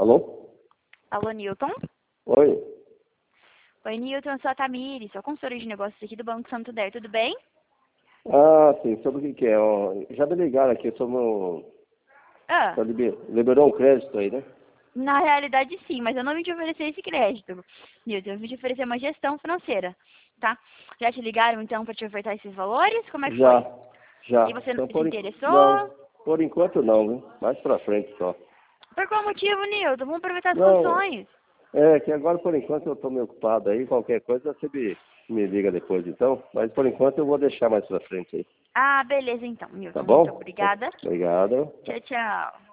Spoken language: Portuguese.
Alô? Alô, Newton? Oi? Oi, Newton, eu sou a Tamires, sou consultora de negócios aqui do Banco Santander, tudo bem? Ah, sim, sobre o que é? Ó, já me ligaram aqui sobre o... Ah, Liberou um crédito aí, né? na realidade sim, mas eu não vim te oferecer esse crédito, Newton, eu vim te oferecer uma gestão financeira, tá? Já te ligaram então para te ofertar esses valores? Como é que foi? Já. E você Então, se não, interessou? por enquanto não, viu? Mais pra frente só. Por qual motivo, Newton? Vamos aproveitar as Não, condições. é que agora por enquanto eu tô meio ocupado aí, qualquer coisa você me liga depois então, mas por enquanto eu vou deixar mais pra frente aí. Ah, beleza então, Tá Newton, muito bom? obrigada. Obrigado. Tchau, tchau.